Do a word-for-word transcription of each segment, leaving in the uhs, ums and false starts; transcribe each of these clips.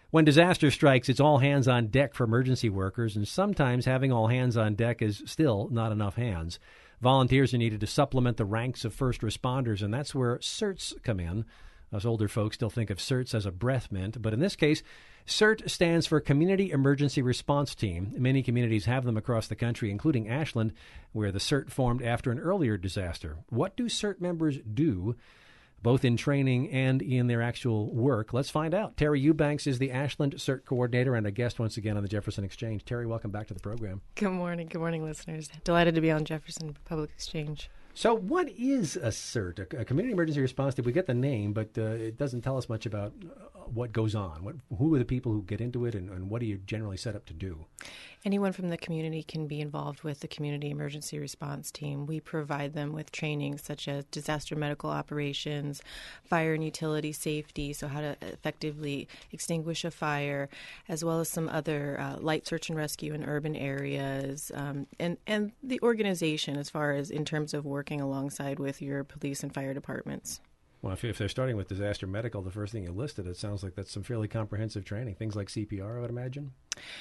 When disaster strikes, it's all hands on deck for emergency workers, and sometimes having all hands on deck is still not enough hands. Volunteers are needed to supplement the ranks of first responders, and that's where CERTs come in. Us older folks still think of CERTs as a breath mint, but in this case, CERT stands for Community Emergency Response Team. Many communities have them across the country, including Ashland, where the CERT formed after an earlier disaster. What do CERT members do, both in training and in their actual work? Let's find out. Terry Eubanks is the Ashland CERT coordinator and a guest once again on the Jefferson Exchange. Terry, welcome back to the program. Good morning. Good morning, listeners. Delighted to be on Jefferson Public Exchange. So what is a CERT, a, a community emergency response team? We get the name, but uh, it doesn't tell us much about uh, what goes on. What, who are the people who get into it, and, and what are you generally set up to do? Anyone from the community can be involved with the community emergency response team. We provide them with training such as disaster medical operations, fire and utility safety, so how to effectively extinguish a fire, as well as some other uh, light search and rescue in urban areas, um, and, and the organization as far as in terms of working alongside with your police and fire departments. Well, if, if they're starting with disaster medical, the first thing you listed, it sounds like that's some fairly comprehensive training. Things like C P R, I would imagine?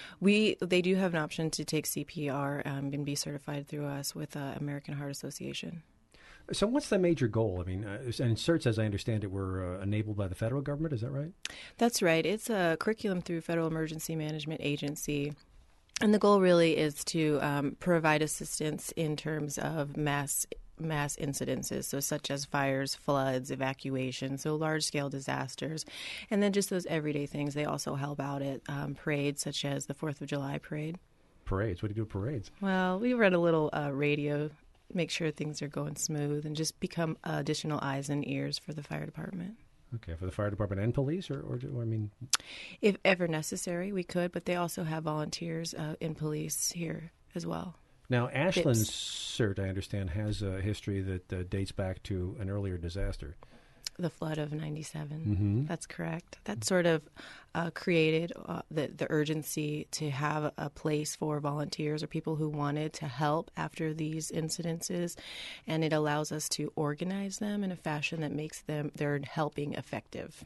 We They do have an option to take C P R um, and be certified through us with uh, American Heart Association. So what's the major goal? I mean, uh, and CERTs, as I understand it, were uh, enabled by the federal government. Is that right? That's right. It's a curriculum through Federal Emergency Management Agency. And the goal really is to um, provide assistance in terms of mass mass incidences, so such as fires, floods, evacuation, so large-scale disasters. And then just those everyday things. They also help out at um, parades such as the fourth of July parade. Parades? What do you do at parades? Well, we run a little uh, radio, make sure things are going smooth, and just become additional eyes and ears for the fire department. Okay, for the fire department and police, or, or, or I mean... If ever necessary, we could, but they also have volunteers uh, in police here as well. Now, Ashland's CERT, I understand, has a history that uh, dates back to an earlier disaster. The flood of ninety-seven. Mm-hmm. That's correct. That sort of uh, created uh, the, the urgency to have a place for volunteers or people who wanted to help after these incidences, and it allows us to organize them in a fashion that makes them their helping effective.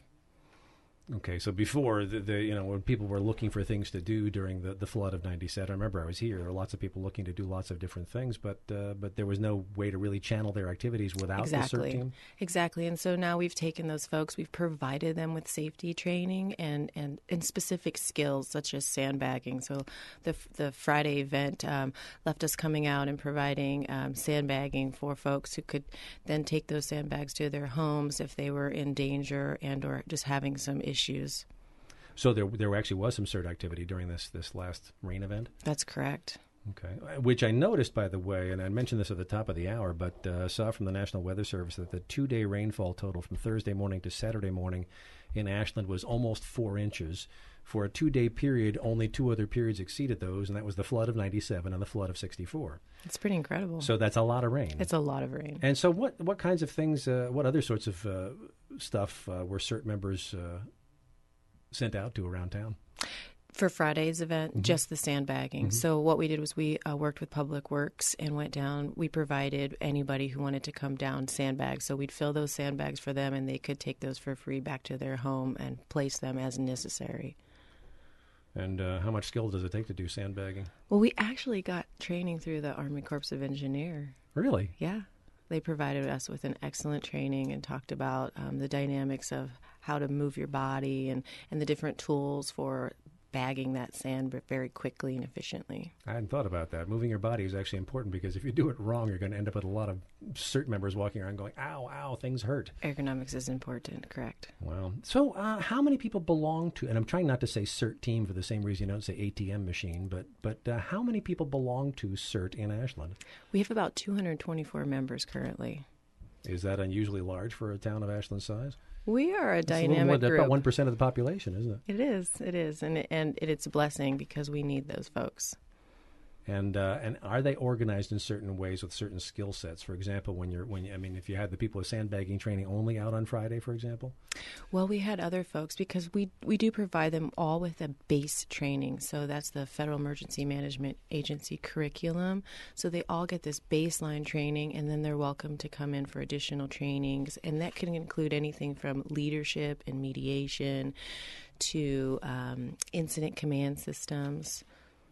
Okay, so before, the, the you know, when people were looking for things to do during the, the flood of ninety-seven, I remember I was here, there were lots of people looking to do lots of different things, but uh, but there was no way to really channel their activities without exactly. the CERT team? Exactly, and so now we've taken those folks, we've provided them with safety training and, and, and specific skills such as sandbagging. So the the Friday event um, left us coming out and providing um, sandbagging for folks who could then take those sandbags to their homes if they were in danger and or just having some issues. issues. So there there actually was some CERT activity during this this last rain event? That's correct. Okay. Which I noticed, by the way, and I mentioned this at the top of the hour, but uh, saw from the National Weather Service that the two-day rainfall total from Thursday morning to Saturday morning in Ashland was almost four inches. For a two-day period, only two other periods exceeded those, and that was the flood of ninety-seven and the flood of sixty-four. It's pretty incredible. So that's a lot of rain. It's a lot of rain. And so what, what kinds of things, uh, what other sorts of uh, stuff uh, were CERT members uh, sent out to around town? For Friday's event, mm-hmm. just the sandbagging. Mm-hmm. So what we did was we uh, worked with Public Works and went down. We provided anybody who wanted to come down sandbags. So we'd fill those sandbags for them, and they could take those for free back to their home and place them as necessary. And uh, how much skill does it take to do sandbagging? Well, we actually got training through the Army Corps of Engineers. Really? Yeah. They provided us with an excellent training and talked about um, the dynamics of how to move your body and, and the different tools for bagging that sand very quickly and efficiently. I hadn't thought about that. Moving your body is actually important because if you do it wrong, you're going to end up with a lot of CERT members walking around going, ow, ow, things hurt. Ergonomics is important, correct. Wow. So uh, how many people belong to, and I'm trying not to say CERT team for the same reason you don't say A T M machine, but, but uh, how many people belong to CERT in Ashland? We have about two hundred twenty-four members currently. Is that unusually large for a town of Ashland's size? We are a it's dynamic a little, group. About one percent of the population, isn't it? It is. It is. And, it, and it, it's a blessing because we need those folks. And uh, and are they organized in certain ways with certain skill sets? For example, when you're when you, I mean, if you had the people with sandbagging training only out on Friday, for example. Well, we had other folks because we we do provide them all with a base training. So that's the Federal Emergency Management Agency curriculum. So they all get this baseline training, and then they're welcome to come in for additional trainings, and that can include anything from leadership and mediation to um, incident command systems,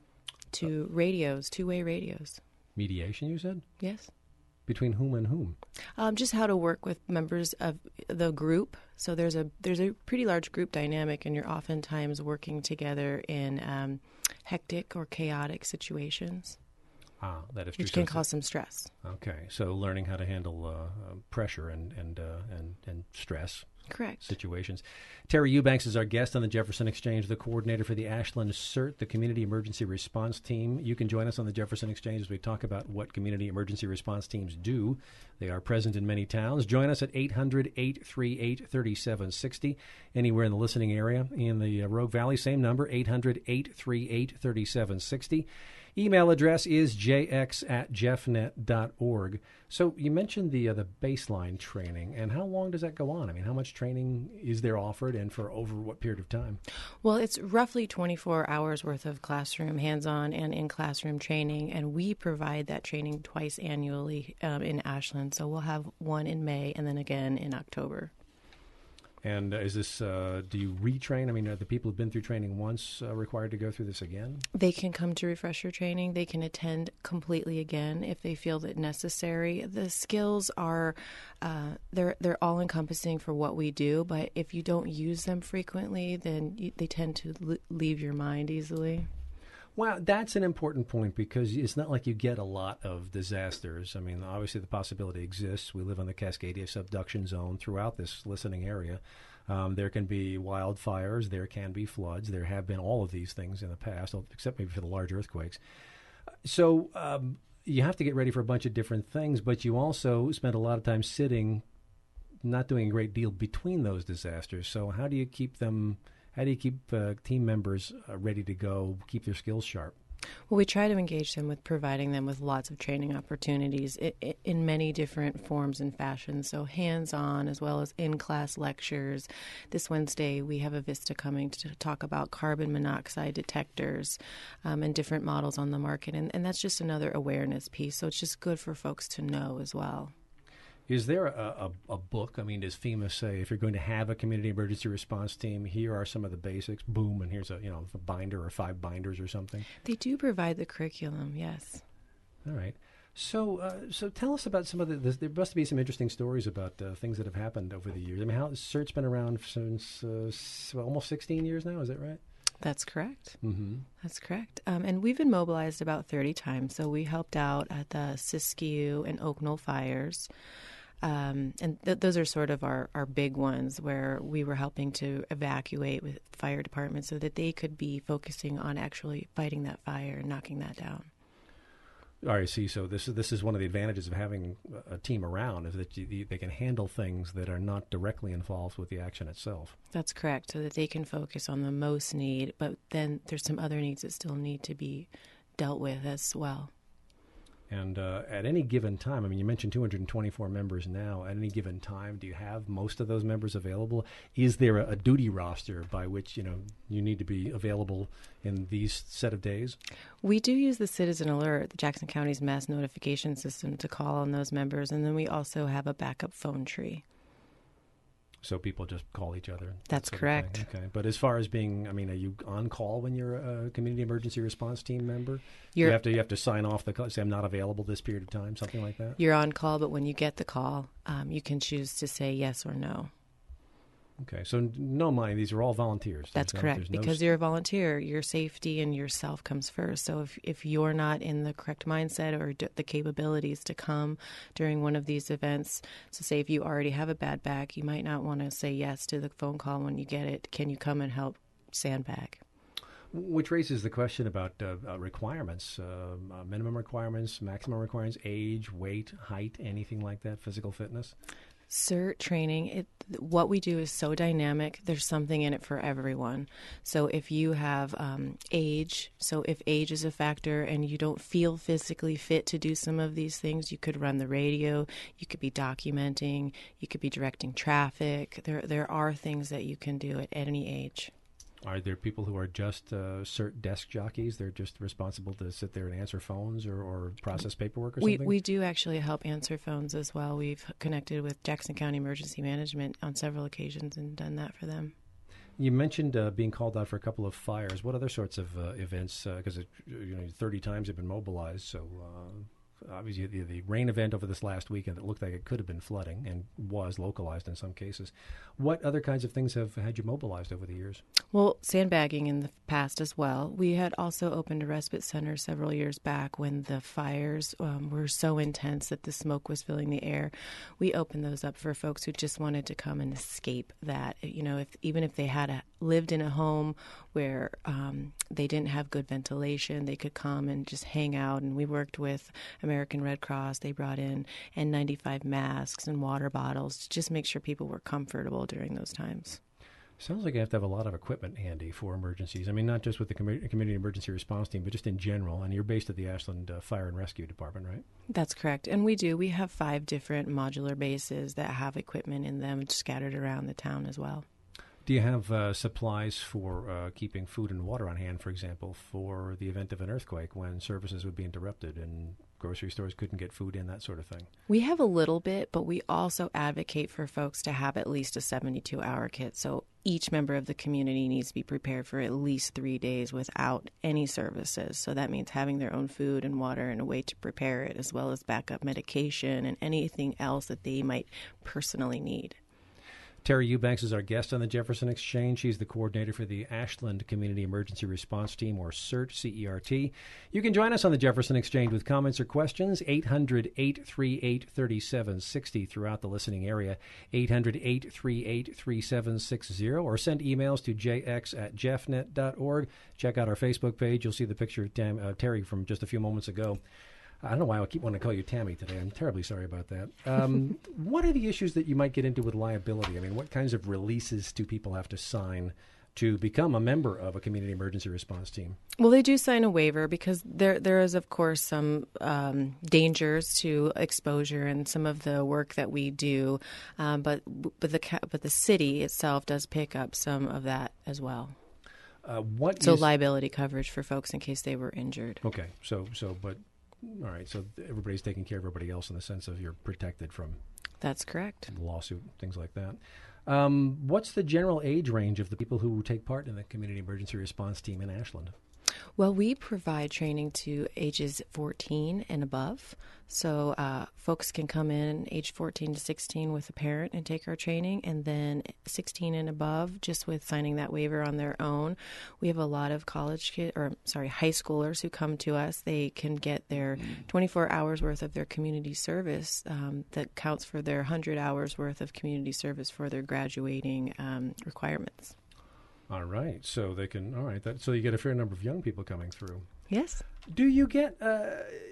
to radios, two-way radios. Mediation, you said? Yes. Between whom and whom? Um, just how to work with members of the group. So there's a there's a pretty large group dynamic, and you're oftentimes working together in um, hectic or chaotic situations. Ah, that is true. Which can cause some stress. Okay, so learning how to handle uh, uh, pressure and and, uh, and and stress. Correct. Situations. Terry Eubanks is our guest on the Jefferson Exchange, the coordinator for the Ashland CERT, the Community Emergency Response Team. You can join us on the Jefferson Exchange as we talk about what community emergency response teams do. They are present in many towns. Join us at eight hundred, eight three eight, three seven six zero. Anywhere in the listening area in the uh, Rogue Valley, same number, eight hundred, eight three eight, three seven six zero. Email address is j x at jeffnet dot org. So you mentioned the uh, the baseline training, and how long does that go on? I mean, how much training is there offered, and for over what period of time? Well, it's roughly twenty-four hours worth of classroom, hands-on and in-classroom training, and we provide that training twice annually um, in Ashland. So we'll have one in May and then again in October. And uh, is this, uh, do you retrain? I mean, are the people who've been through training once uh, required to go through this again? They can come to refresher training. They can attend completely again if they feel that necessary. The skills are, uh, they're they're all encompassing for what we do, but if you don't use them frequently, then you, they tend to l- leave your mind easily. Well, that's an important point because it's not like you get a lot of disasters. I mean, obviously the possibility exists. We live on the Cascadia subduction zone throughout this listening area. Um, there can be wildfires. There can be floods. There have been all of these things in the past, except maybe for the large earthquakes. So um, you have to get ready for a bunch of different things, but you also spend a lot of time sitting, not doing a great deal between those disasters. So how do you keep them... How do you keep uh, team members uh, ready to go, keep their skills sharp? Well, we try to engage them with providing them with lots of training opportunities in, in many different forms and fashions. So hands-on as well as in-class lectures. This Wednesday, we have a Vista coming to talk about carbon monoxide detectors um, and different models on the market. And, and that's just another awareness piece. So it's just good for folks to know as well. Is there a, a, a book? I mean, does FEMA say if you're going to have a community emergency response team, here are some of the basics, boom, and here's a you know a binder or five binders or something? They do provide the curriculum, yes. All right. So, uh, so tell us about some of the. This, there must be some interesting stories about uh, things that have happened over the years. I mean, how CERT's been around since uh, s- almost sixteen years now. Is that right? That's correct. Mm-hmm. That's correct. Um, and we've been mobilized about thirty times. So we helped out at the Siskiyou and Oak Knoll fires. Um, and th- those are sort of our, our big ones where we were helping to evacuate with fire departments so that they could be focusing on actually fighting that fire and knocking that down. All right, see, so this is this is one of the advantages of having a team around is that you, they can handle things that are not directly involved with the action itself. That's correct, so that they can focus on the most need, but then there's some other needs that still need to be dealt with as well. And uh, at any given time, I mean, you mentioned two hundred twenty-four members now. At any given time, do you have most of those members available? Is there a, a duty roster by which, you know, you need to be available in these set of days? We do use the Citizen Alert, the Jackson County's mass notification system, to call on those members. And then we also have a backup phone tree. So people just call each other. That's that correct. Okay. But as far as being, I mean, are you on call when you're a community emergency response team member? You're, you have to you have to sign off the call, say I'm not available this period of time, something like that? You're on call, but when you get the call, um, you can choose to say yes or no. Okay, so no money. These are all volunteers. That's there's correct. No, no because st- you're a volunteer, your safety and yourself comes first. So if, if you're not in the correct mindset or d- the capabilities to come during one of these events, so say if you already have a bad back, you might not want to say yes to the phone call when you get it. Can you come and help sandbag? Which raises the question about uh, uh, requirements, uh, uh, minimum requirements, maximum requirements, age, weight, height, anything like that, physical fitness? CERT training, it, what we do is so dynamic. There's something in it for everyone. So if you have um, age, so if age is a factor and you don't feel physically fit to do some of these things, you could run the radio, you could be documenting, you could be directing traffic. There, there are things that you can do at any age. Are there people who are just uh, CERT desk jockeys? They're just responsible to sit there and answer phones or, or process paperwork or we, something? We do actually help answer phones as well. We've connected with Jackson County Emergency Management on several occasions and done that for them. You mentioned uh, being called out for a couple of fires. What other sorts of uh, events? Because uh, you know, thirty times have been mobilized. So uh, obviously, the, the rain event over this last weekend that looked like it could have been flooding and was localized in some cases. What other kinds of things have had you mobilized over the years? Well, sandbagging in the past as well. We had also opened a respite center several years back when the fires um, were so intense that the smoke was filling the air. We opened those up for folks who just wanted to come and escape that. You know, if even if they had a, lived in a home where um, they didn't have good ventilation, they could come and just hang out. And we worked with American Red Cross. They brought in N ninety-five masks and water bottles to just make sure people were comfortable during those times. Sounds like you have to have a lot of equipment handy for emergencies. I mean, not just with the com- Community Emergency Response Team, but just in general. And you're based at the Ashland uh, Fire and Rescue Department, right? That's correct. And we do. We have five different modular bases that have equipment in them scattered around the town as well. Do you have uh, supplies for uh, keeping food and water on hand, for example, for the event of an earthquake when services would be interrupted and grocery stores couldn't get food in, that sort of thing? We have a little bit, but we also advocate for folks to have at least a seventy-two hour kit. So each member of the community needs to be prepared for at least three days without any services. So that means having their own food and water and a way to prepare it, as well as backup medication and anything else that they might personally need. Terry Eubanks is our guest on the Jefferson Exchange. She's the coordinator for the Ashland Community Emergency Response Team, or CERT, C E R T. You can join us on the Jefferson Exchange with comments or questions, eight hundred, eight three eight, three seven six zero throughout the listening area, eight hundred, eight three eight, three seven six zero, or send emails to j x at jeffnet dot org. Check out our Facebook page. You'll see the picture of Tam, uh, Terry from just a few moments ago. I don't know why I keep wanting to call you Tammy today. I'm terribly sorry about that. Um, what are the issues that you might get into with liability? I mean, what kinds of releases do people have to sign to become a member of a community emergency response team? Well, they do sign a waiver because there there is, of course, some um, dangers to exposure and some of the work that we do, um, but but the but the city itself does pick up some of that as well. Uh, what so is... liability coverage for folks in case they were injured. Okay, so so but. All right, so everybody's taking care of everybody else in the sense of you're protected from That's correct. lawsuit, things like that. Um, what's the general age range of the people who take part in the Community Emergency Response Team in Ashland? Well, we provide training to ages fourteen and above. So uh, folks can come in age fourteen to sixteen with a parent and take our training, and then sixteen and above just with signing that waiver on their own. We have a lot of college kids, or sorry, high schoolers who come to us. They can get their twenty-four hours worth of their community service um, that counts for their one hundred hours worth of community service for their graduating um, requirements. All right, so they can. All right, that, so you get a fair number of young people coming through. Yes. Do you get, uh,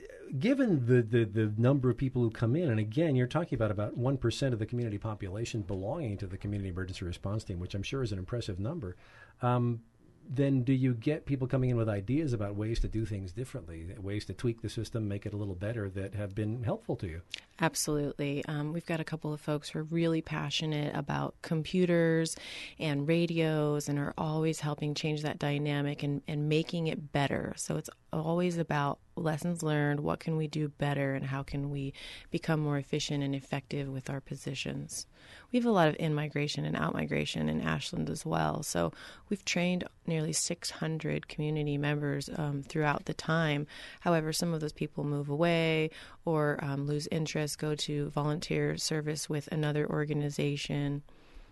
given the, the, the number of people who come in, and again, you're talking about about one percent of the community population belonging to the Community Emergency Response Team, which I'm sure is an impressive number. Um, then do you get people coming in with ideas about ways to do things differently, ways to tweak the system, make it a little better, that have been helpful to you? Absolutely. Um, we've got a couple of folks who are really passionate about computers and radios and are always helping change that dynamic and, and making it better. So it's always about lessons learned, what can we do better, and how can we become more efficient and effective with our positions. We have a lot of in-migration and out-migration in Ashland as well. So we've trained nearly six hundred community members um, throughout the time. However, some of those people move away or um, lose interest, go to volunteer service with another organization.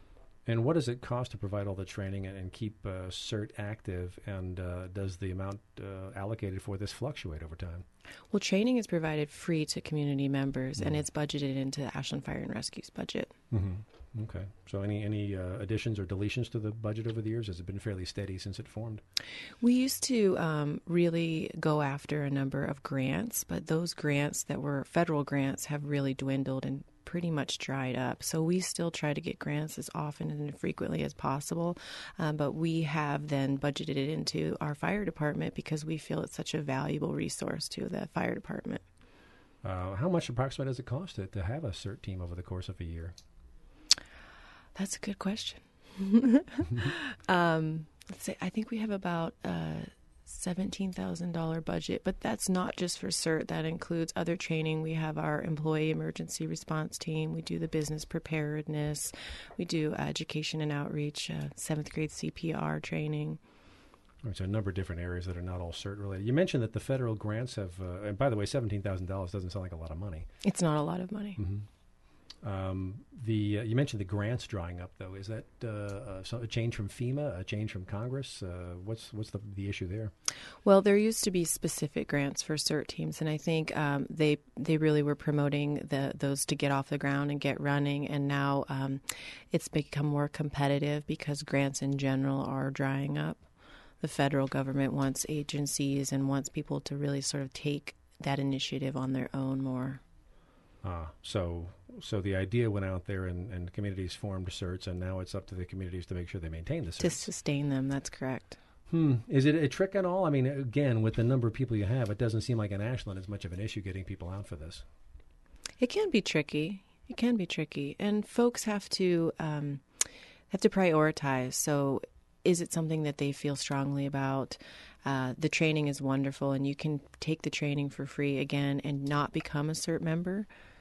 And what does it cost to provide all the training and, and keep uh, CERT active? And uh, does the amount uh, allocated for this fluctuate over time? Well, training is provided free to community members, mm-hmm. and it's budgeted into the Ashland Fire and Rescue's budget. Mm-hmm. Okay. So any, any uh, additions or deletions to the budget over the years? Has it been fairly steady since it formed? We used to um, really go after a number of grants, but those grants that were federal grants have really dwindled and pretty much dried up. So we still try to get grants as often and frequently as possible, um, but we have then budgeted it into our fire department because we feel it's such a valuable resource to the fire department. Uh, how much approximately does it cost to, to have a CERT team over the course of a year? That's a good question. um, let's say I think we have about uh, seventeen thousand dollars budget, but that's not just for CERT. That includes other training. We have our employee emergency response team. We do the business preparedness. We do education and outreach, uh, seventh grade C P R training. There's a number of different areas that are not all CERT related. You mentioned that the federal grants have, uh, and by the way, seventeen thousand dollars doesn't sound like a lot of money. It's not a lot of money. Mm-hmm. Um, the uh, you mentioned the grants drying up, though. Is that uh, a, a change from FEMA, a change from Congress? Uh, what's what's the, the issue there? Well, there used to be specific grants for CERT teams, and I think um, they they really were promoting the those to get off the ground and get running. And now um, it's become more competitive because grants in general are drying up. The federal government wants agencies and wants people to really sort of take that initiative on their own more. Ah, so so the idea went out there and, and communities formed CERTs, and now it's up to the communities to make sure they maintain the CERTs. To sustain them, that's correct. Hmm. Is it a trick at all? I mean, again, with the number of people you have, it doesn't seem like in Ashland is much of an issue getting people out for this. It can be tricky. It can be tricky. And folks have to um, have to prioritize. So is it something that they feel strongly about? Uh, the training is wonderful, and you can take the training for free again and not become a CERT member.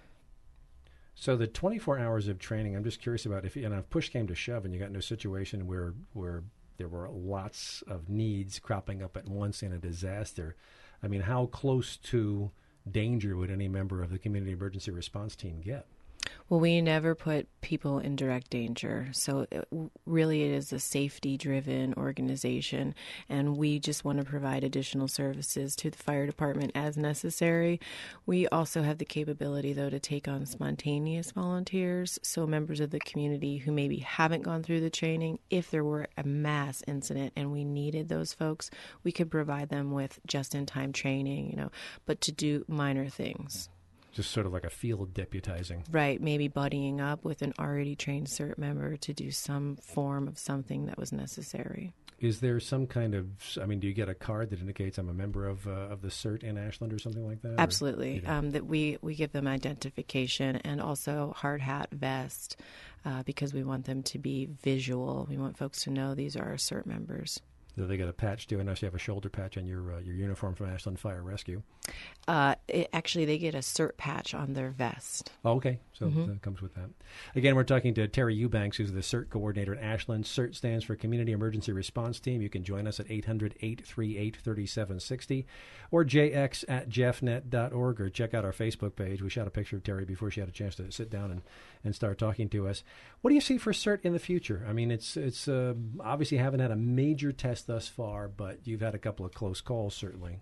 So the twenty-four hours of training, I'm just curious about if, you know, if push came to shove and you got into a situation where where there were lots of needs cropping up at once in a disaster, I mean, how close to danger would any member of the community emergency response team get? Well, we never put people in direct danger. So it, really it is a safety-driven organization, and we just want to provide additional services to the fire department as necessary. We also have the capability, though, to take on spontaneous volunteers, so members of the community who maybe haven't gone through the training, if there were a mass incident and we needed those folks, we could provide them with just-in-time training, you know, but to do minor things. Just sort of like a field deputizing. Right, maybe buddying up with an already trained CERT member to do some form of something that was necessary. Is there some kind of, I mean, do you get a card that indicates I'm a member of uh, of the CERT in Ashland or something like that? Absolutely. Um, that we, we give them identification and also hard hat, vest, uh, because we want them to be visual. We want folks to know these are our CERT members. Do they get a patch too? I know you have a shoulder patch on your uh, your uniform from Ashland Fire Rescue. Uh, it, actually, they get a CERT patch on their vest. Oh, okay. So mm-hmm. that comes with that. Again, we're talking to Terry Eubanks, who's the CERT coordinator at Ashland. CERT stands for Community Emergency Response Team. You can join us at eight hundred, eight three eight, three seven six zero or j x at jeffnet dot org, or check out our Facebook page. We shot a picture of Terry before she had a chance to sit down and, and start talking to us. What do you see for CERT in the future? I mean, it's it's uh, obviously haven't had a major test thus far, but you've had a couple of close calls, certainly.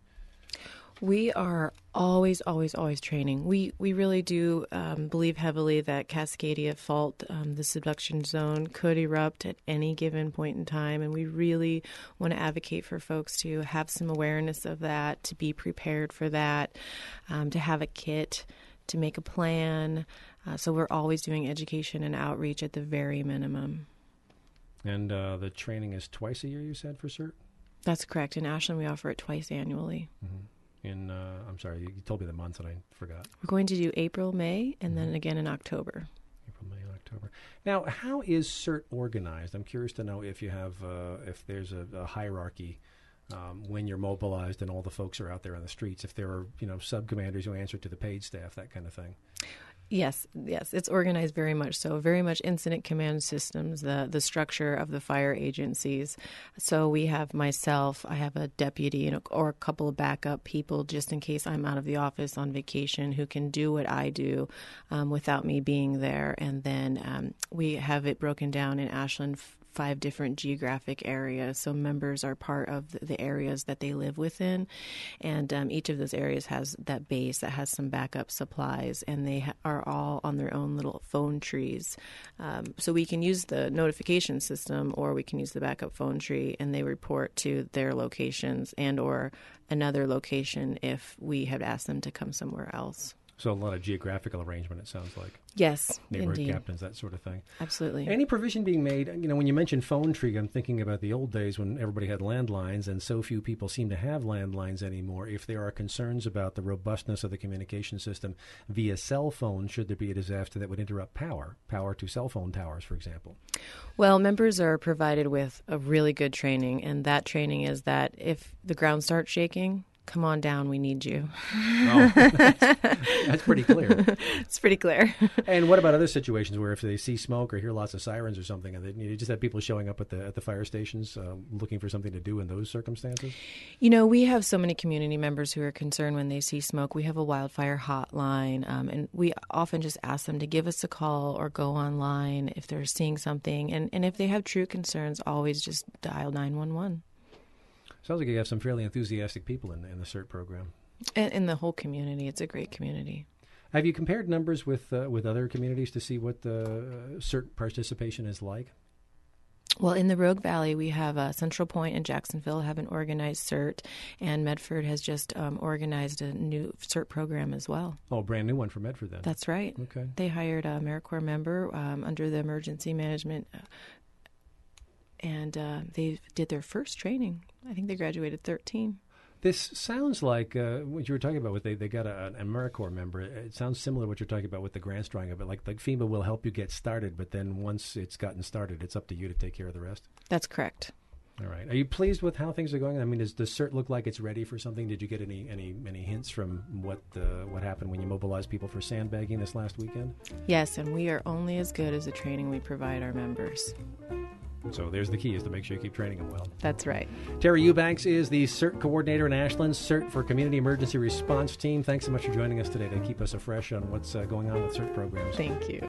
We are always, always, always training. We we really do um, believe heavily that Cascadia Fault, um, the subduction zone, could erupt at any given point in time, and we really want to advocate for folks to have some awareness of that, to be prepared for that, um, to have a kit, to make a plan. Uh, so we're always doing education and outreach at the very minimum. And uh, the training is twice a year, you said, for CERT? That's correct. In Ashland, we offer it twice annually. Mm-hmm. In, uh, I'm sorry, you told me the months and I forgot. We're going to do April, May, and mm-hmm. then again in October. April, May, and October. Now, how is CERT organized? I'm curious to know if you have, uh, if there's a, a hierarchy um, when you're mobilized and all the folks are out there on the streets. If there are, you know, sub-commanders who answer to the paid staff, that kind of thing. Yes, yes, it's organized very much so, very much incident command systems, the the structure of the fire agencies. So we have myself, I have a deputy and a, or a couple of backup people just in case I'm out of the office on vacation who can do what I do um, without me being there. And then um, we have it broken down in Ashland, five different geographic areas. So members are part of the, the areas that they live within. And um, each of those areas has that base that has some backup supplies, and they ha- are all on their own little phone trees. Um, so we can use the notification system, or we can use the backup phone tree, and they report to their locations and or another location if we have asked them to come somewhere else. So a lot of geographical arrangement, it sounds like. Yes, Neighborhood indeed. captains, that sort of thing. Absolutely. Any provision being made, you know, when you mentioned phone tree, I'm thinking about the old days when everybody had landlines and so few people seem to have landlines anymore. If there are concerns about the robustness of the communication system via cell phone, should there be a disaster that would interrupt power, power to cell phone towers, for example? Well, members are provided with a really good training, and that training is that if the ground starts shaking, come on down, we need you. Oh, that's, that's pretty clear. It's pretty clear. And what about other situations where if they see smoke or hear lots of sirens or something, and they, you just have people showing up at the at the fire stations uh, looking for something to do in those circumstances? You know, we have so many community members who are concerned when they see smoke. We have a wildfire hotline, um, and we often just ask them to give us a call or go online if they're seeing something. And, and if they have true concerns, always just dial nine one one. Sounds like you have some fairly enthusiastic people in, in the CERT program. And in the whole community. It's a great community. Have you compared numbers with uh, with other communities to see what the CERT participation is like? Well, in the Rogue Valley, we have uh, Central Point and Jacksonville have an organized CERT, and Medford has just um, organized a new CERT program as well. Oh, a brand new one for Medford then. That's right. Okay. They hired a AmeriCorps member um, under the emergency management, uh, and uh, they did their first training. I think they graduated thirteen. This sounds like uh, what you were talking about with they, they got a, an AmeriCorps member. It sounds similar to what you're talking about with the grants drawing of it. Like, like FEMA will help you get started, but then once it's gotten started, it's up to you to take care of the rest. That's correct. All right. Are you pleased with how things are going? I mean, does the CERT look like it's ready for something? Did you get any any, any hints from what uh, what happened when you mobilized people for sandbagging this last weekend? Yes, and we are only as good as the training we provide our members. So there's the key, is to make sure you keep training them well. That's right. Terry Eubanks is the CERT coordinator in Ashland, CERT for Community Emergency Response Team. Thanks so much for joining us today to keep us afresh on what's uh, going on with CERT programs. Thank you.